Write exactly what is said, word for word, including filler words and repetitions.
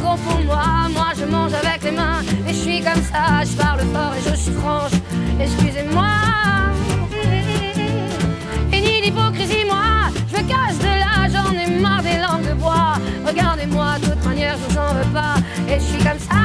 pour pour moi. Moi je mange avec les mains et je suis comme ça. Je parle fort et je suis franche. Excusez-moi. Et ni d'hypocrisie, moi je me cache de là. J'en ai marre des langues de bois. Regardez-moi, de toute manière je vous en veux pas. Et je suis comme ça.